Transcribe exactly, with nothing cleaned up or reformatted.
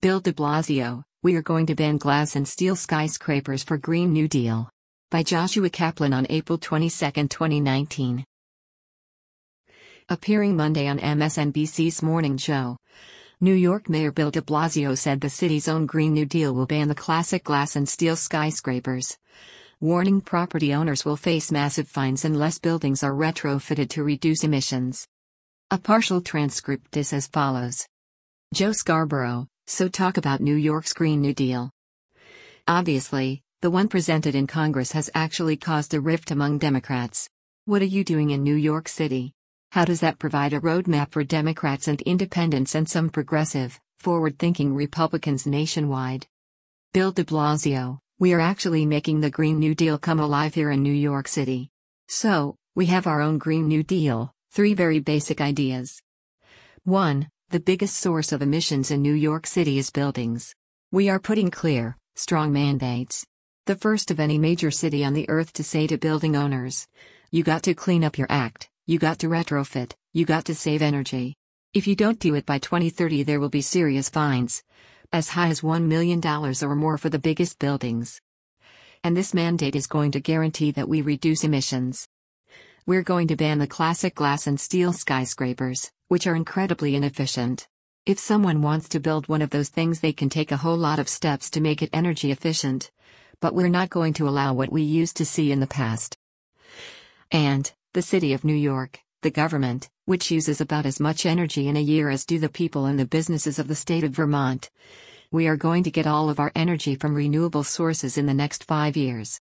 Bill de Blasio, we are going to ban glass and steel skyscrapers for Green New Deal. By Joshua Kaplan on April twenty-second, twenty nineteen. Appearing Monday on M S N B C's Morning Joe, New York Mayor Bill de Blasio said the city's own Green New Deal will ban the classic glass and steel skyscrapers, warning property owners will face massive fines unless buildings are retrofitted to reduce emissions. A partial transcript is as follows. Joe Scarborough, so talk about New York's Green New Deal. Obviously, the one presented in Congress has actually caused a rift among Democrats. What are you doing in New York City? How does that provide a roadmap for Democrats and independents and some progressive, forward-thinking Republicans nationwide? Bill de Blasio, we are actually making the Green New Deal come alive here in New York City. So, we have our own Green New Deal, three very basic ideas. one. The biggest source of emissions in New York City is buildings. We are putting clear, strong mandates. The first of any major city on the earth to say to building owners, you got to clean up your act, you got to retrofit, you got to save energy. If you don't do it by twenty thirty, there will be serious fines, as high as one million dollars or more for the biggest buildings. And this mandate is going to guarantee that we reduce emissions. We're going to ban the classic glass and steel skyscrapers, which are incredibly inefficient. If someone wants to build one of those things, they can take a whole lot of steps to make it energy efficient. But we're not going to allow what we used to see in the past. And, the city of New York, the government, which uses about as much energy in a year as do the people and the businesses of the state of Vermont. We are going to get all of our energy from renewable sources in the next five years.